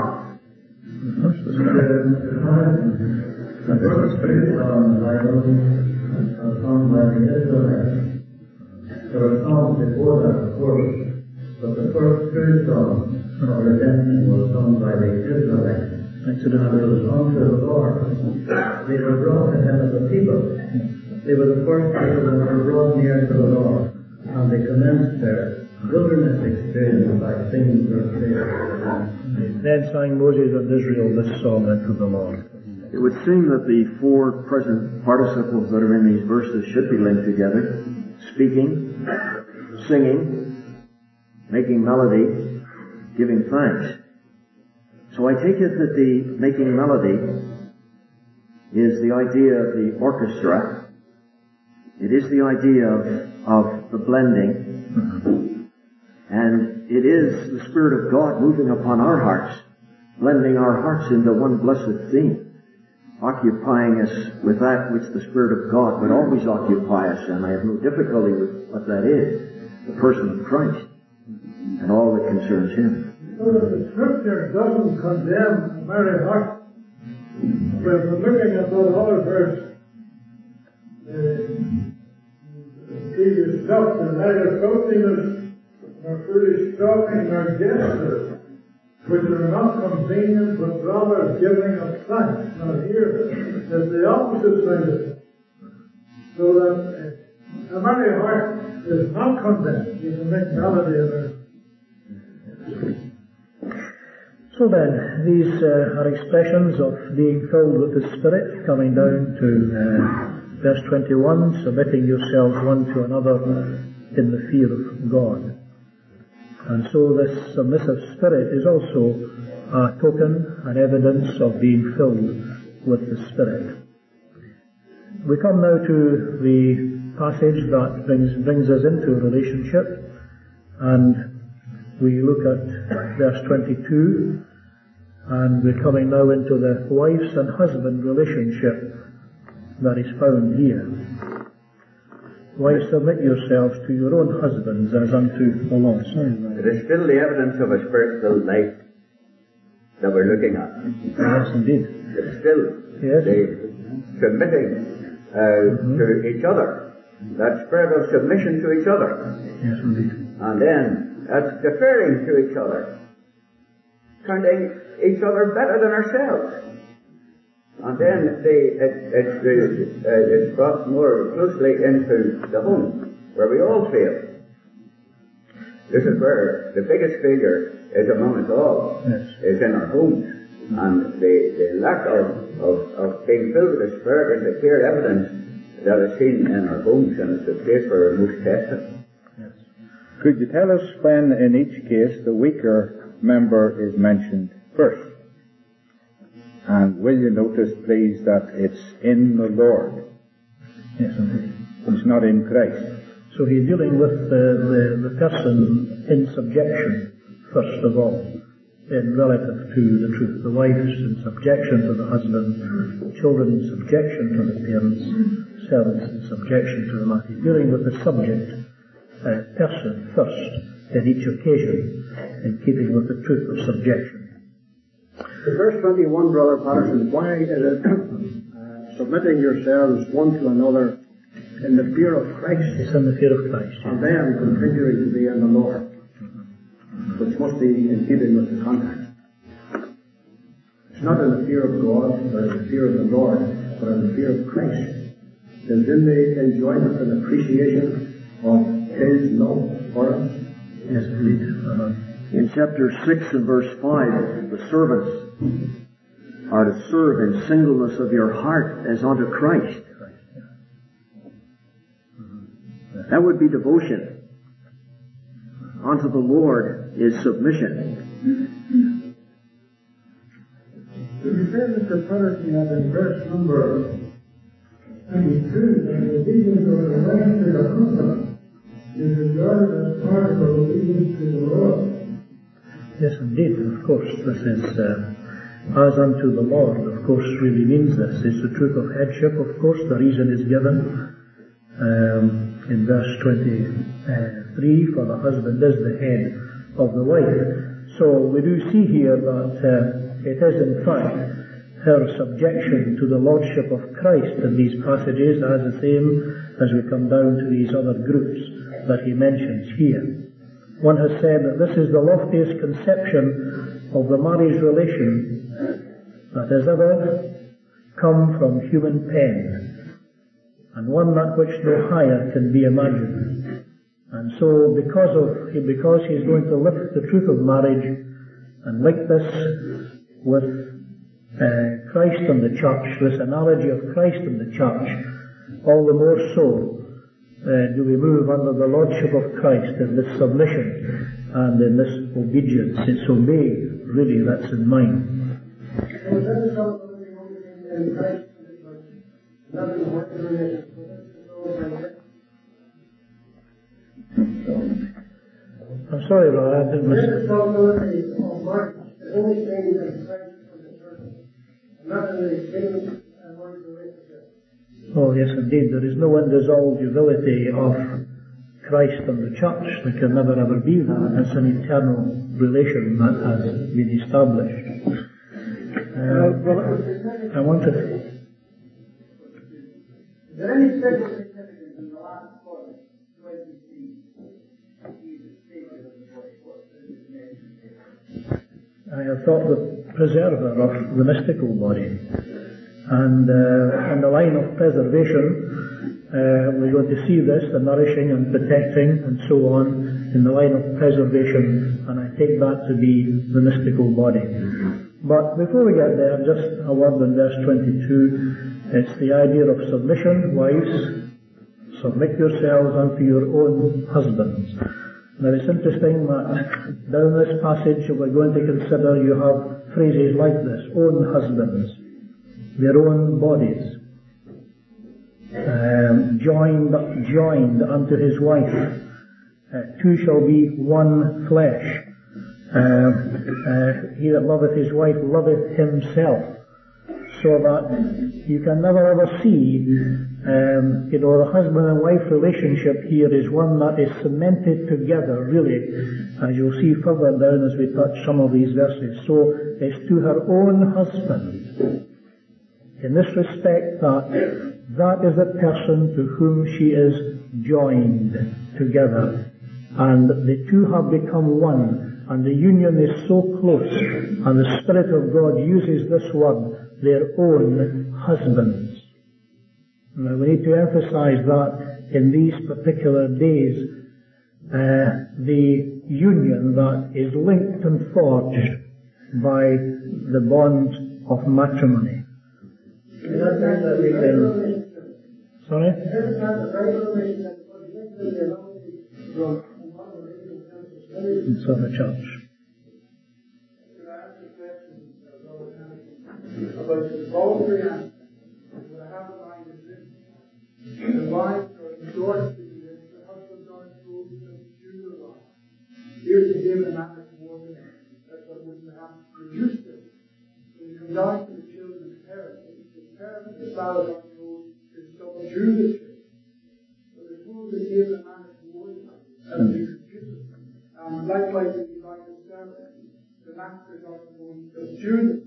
The first three songs I know are sung by the Israelites. There are songs before that, of course, but the first three songs of redemption were sung by the Israelites. Exodus. And it was unto the Lord. They were brought to Him as a people. They were the first people that were brought near to the Lord, and they commenced their wilderness experience by singing their praise. Then sang Moses and Israel this song unto the Lord. It would seem that the four present participles that are in these verses should be linked together. Speaking, singing, making melody, giving thanks. So I take it that the making melody is the idea of the orchestra. It is the idea of, of the blending. And it is the Spirit of God moving upon our hearts, blending our hearts into one blessed theme, occupying us with that which the Spirit of God would always occupy us, and I have no difficulty with what that is, the person of Christ, and all that concerns Him. So that the Scripture doesn't condemn a merry heart. When we're looking at that other verse, uh, previous stuff, and neither filthiness nor foolish talking nor gestures, which are not convenient, but rather giving of thanks. Now here is the opposite side of it. So that uh, a merry heart is not condemned. You can make melody of it. So then, these uh, are expressions of being filled with the Spirit, coming down to uh, verse twenty-one, submitting yourselves one to another in the fear of God. And so this submissive spirit is also a token, an evidence of being filled with the Spirit. We come now to the passage that brings, brings us into a relationship, and we look at verse twenty-two, and we're coming now into the wife's and husband relationship that is found here. Wives, submit yourselves to your own husbands as unto the Lord. It is still the evidence of a spiritual life that we're looking at. Yes, indeed. It's still Yes. the submitting uh, mm-hmm. to each other. That spirit of submission to each other. Yes, indeed. And then that's deferring to each other. Counting each other better than ourselves. And then the, it, it's, the, uh, it's brought more closely into the home, where we all fail. This is where the biggest failure is among us all, yes. is in our homes. And the, the lack of, of, of being filled with the Spirit is the clear evidence that is seen in our homes, and it's the place where we're most tested. Yes. Could you tell us when, in each case, the weaker member is mentioned first? And will you notice, please, that it's in the Lord? Yes, indeed. It's not in Christ. So he's dealing with the, the, the person in subjection, first of all, in relative to the truth. The wife's in subjection to the husband, children in subjection to the parents, servants in subjection to the master. He's dealing with the subject uh, person first in each occasion, in keeping with the truth of subjection. In verse twenty-one, Brother Patterson, why is it uh, submitting yourselves one to another in the fear of Christ? It's in the fear of Christ. And then continuing to be in the Lord, which must be in keeping with the context. It's not in the fear of God, but in the fear of the Lord, but in the fear of Christ. It's in the enjoyment and appreciation of His love for us. Yes, indeed. Uh-huh. In chapter six and verse five, the servants are to serve in singleness of your heart as unto Christ. That would be devotion. Unto the Lord is submission. So you said, Mister Patterson, that in verse number twenty-two, that the obedience of the wife to the husband is regarded as part of the obedience to the Lord. Yes, indeed. Of course, this is uh, as unto the Lord. Of course, really means this. It's the truth of headship. Of course, the reason is given um, in verse twenty-three. For the husband is the head of the wife. So we do see here that uh, it is in fact her subjection to the lordship of Christ in these passages, as the same as we come down to these other groups that he mentions here. One has said that this is the loftiest conception of the marriage relation that has ever come from human pen, and one that which no higher can be imagined. And so because of because he's going to lift the truth of marriage and link this with uh, Christ and the church, this analogy of Christ and the church, all the more so Uh, do we move under the lordship of Christ in this submission and in this obedience. It's obey, really, that's in mind. I'm sorry, brother, I didn't listen. Oh, yes, indeed. There is no indissolubility of Christ and the church. There can never ever be that. It's an eternal relation that has been established. Uh, well, I wanted... Is there any special significance in the last point when we see Jesus Savior of the body? What is his name? I have thought the preserver of the mystical body. And uh, in the line of preservation, uh, we're going to see this, the nourishing and protecting and so on, in the line of preservation, and I take that to be the mystical body. But before we get there, just a word in verse twenty-two. It's the idea of submission. Wives, submit yourselves unto your own husbands. Now it's interesting that down this passage we're going to consider, you have phrases like this: own husbands, their own bodies, um, joined joined unto his wife. Uh, two shall be one flesh. uh, uh, he that loveth his wife loveth himself. So that you can never ever see, um, you know, the husband and wife relationship here is one that is cemented together, really, as you'll see further down as we touch some of these verses. So it's to her own husband. In this respect, that that is the person to whom she is joined together. And the two have become one, and the union is so close, and the Spirit of God uses this word, their own husbands. Now we need to emphasize that in these particular days, uh, the union that is linked and forged by the bond of matrimony. Sorry? It's of the church. About the voluntary act, what I have in mind is this: the wives are exhorted to do this, the husbands are told to subdue their wives. Here's the given and that is more than that's what would have produced it. When you come down to the children's parents, the parents, the fathers are told to subdue the children. So the told to give and that is more than that to produce it. And likewise, if you like the servants, the masters are told to subdue them.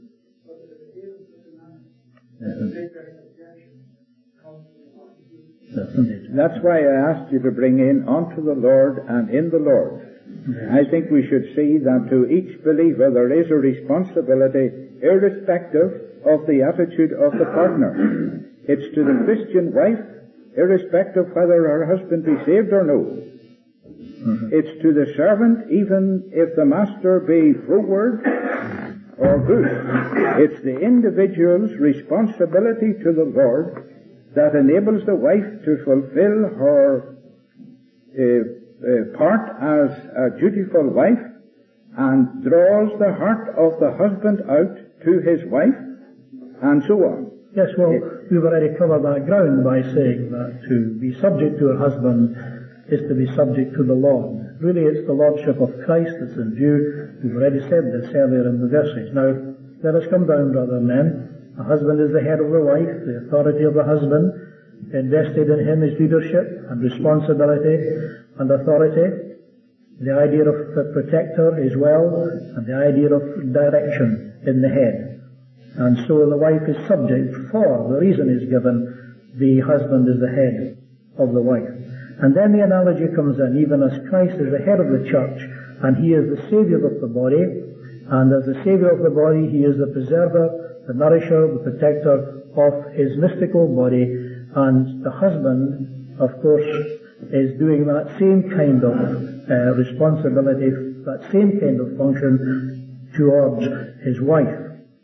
That's why I asked you to bring in unto the Lord and in the Lord. I think we should see that to each believer there is a responsibility irrespective of the attitude of the partner. It's to the Christian wife, irrespective whether her husband be saved or no. Mm-hmm. It's to the servant, even if the master be froward or good. It's the individual's responsibility to the Lord that enables the wife to fulfill her uh, uh, part as a dutiful wife and draws the heart of the husband out to his wife, and so on. Yes, well, we've already covered that ground by saying that to be subject to her husband is to be subject to the Lord. Really, it's the Lordship of Christ that's in view. We've already said this earlier in the verses. Now, let us come down, brother and men. The husband is the head of the wife. The authority of the husband invested in him is leadership and responsibility and authority. The idea of the protector is well, and the idea of direction in the head. And so the wife is subject, for the reason is given, the husband is the head of the wife. And then the analogy comes in, even as Christ is the head of the church, and he is the Saviour of the body, and as the Saviour of the body, he is the preserver, the nourisher, the protector of his mystical body, and the husband, of course, is doing that same kind of uh, responsibility, that same kind of function towards his wife.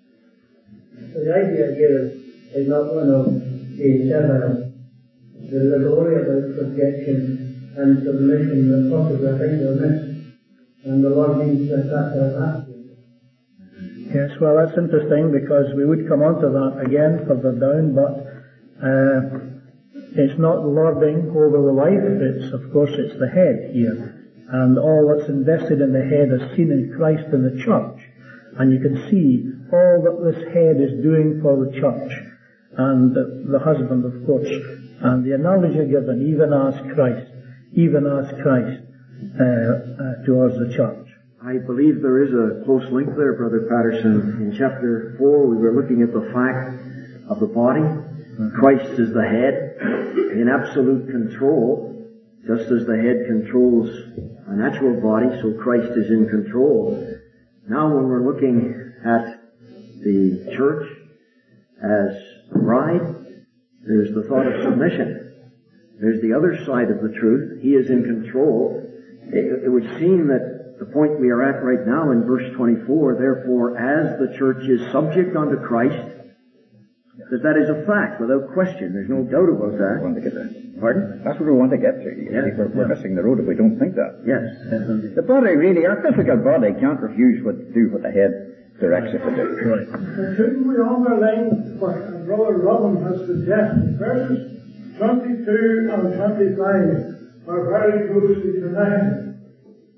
So the idea here is not one of being servile. There's a glory about subjection and submission that possibly I think we'll miss. And the Lord means that that's our attitude. Yes, well, that's interesting because we would come on to that again further down, but uh, it's not lording over the wife. It's, of course, it's the head here. And all that's invested in the head is seen in Christ in the church. And you can see all that this head is doing for the church. And the husband, of course. And the analogy given, even as Christ, even as Christ, uh, uh, towards the church. I believe there is a close link there, Brother Patterson. In chapter four, we were looking at the fact of the body. Mm-hmm. Christ is the head in absolute control. Just as the head controls a natural body, so Christ is in control. Now when we're looking at the church as a bride, there's the thought of submission. There's the other side of the truth. He is in control. It, it would seem that the point we are at right now in verse twenty-four, therefore, as the church is subject unto Christ, that that is a fact, without question. There's no doubt about that. We want to get there. Pardon? That's what we want to get to. Yes. We're, we're missing the road if we don't think that. Yes. The body really, our physical body can't refuse what to do what the head directs it to do. Right. Shouldn't we underline what Brother Robin has suggested? Verses twenty-two and twenty-five are very closely connected.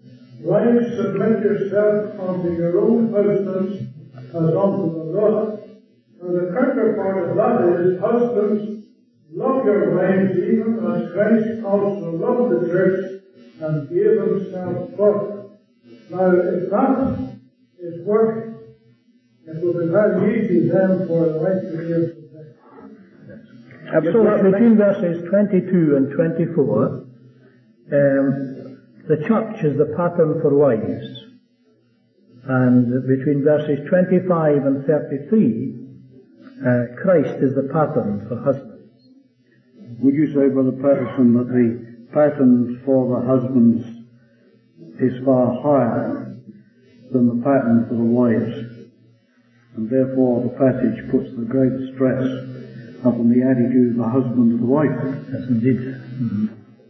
Wives, submit yourself unto your own husbands as unto the Lord. And the counterpart of that is, husbands, love your wives even as Christ also loved the church and gave himself for it. Now, if that is work, it will be very easy then for the wife to be able to say. So between verses twenty-two and twenty-four, um, the church is the pattern for wives. And between verses twenty-five and thirty-three, uh, Christ is the pattern for husbands. Would you say, Brother Patterson, that the pattern for the husbands is far higher than the pattern for the wives? And therefore the passage puts the great stress upon the attitude of the husband to the wife. Yes, indeed. Mm-hmm.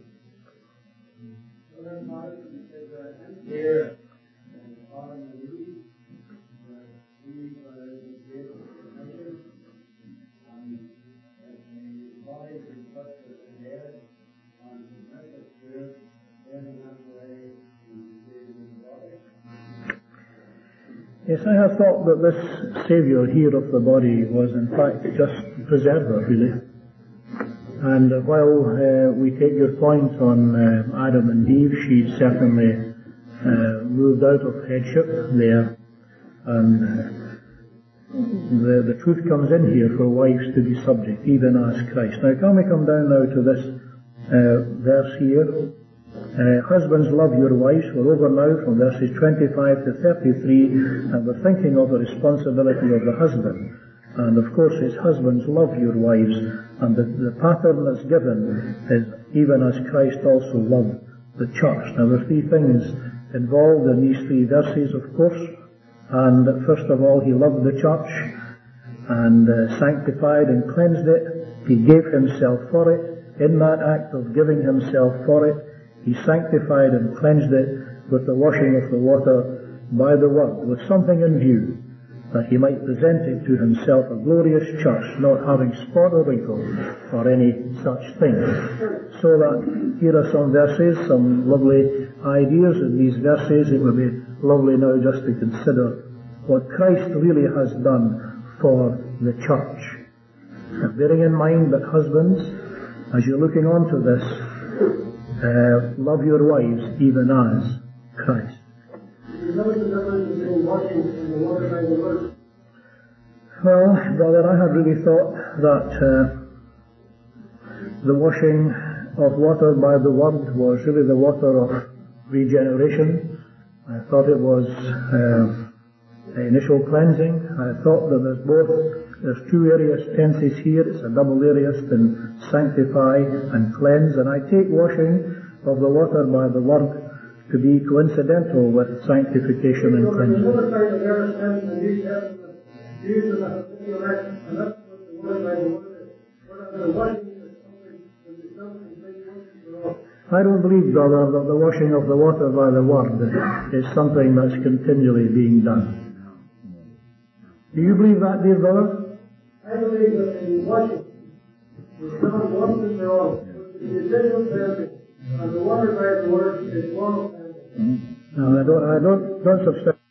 Yes, I have thought that this Saviour here of the body was in fact just preserver, really. And uh, while uh, we take your point on uh, Adam and Eve, she certainly uh, moved out of headship there, and uh, the, the truth comes in here for wives to be subject, even as Christ. Now, can we come down now to this uh, verse here? Uh, husbands, love your wives. We're over now from verses twenty-five to thirty-three, and we're thinking of the responsibility of the husband. And of course, it's husbands, love your wives, and the, the pattern that's given is even as Christ also loved the church. Now, there are three things involved in these three verses, of course. And first of all, he loved the church and uh, sanctified and cleansed it. He gave himself for it. In that act of giving himself for it, he sanctified and cleansed it with the washing of the water by the word, with something in view, that he might present it to himself a glorious church, not having spot or wrinkle or any such thing. So that here are some verses, some lovely ideas in these verses. It would be lovely now just to consider what Christ really has done for the church. And bearing in mind that husbands, as you're looking on to this, Uh, love your wives even as Christ. Well, brother, I had really thought that uh, the washing of water by the word was really the water of regeneration. I thought it was uh, initial cleansing. I thought that there's both, there's two areas, tenses here. It's a double aorist in sanctify and cleanse. And I take washing of the water by the word to be coincidental with sanctification and cleansing. I don't believe, brother, that the washing of the water by the word is something that's continually being done. Do you believe that, dear brother? I believe that the washing is not once and for all, but the essential cleansing, and the water by the word is one offense. No, I don't, I don't, don't subscribe.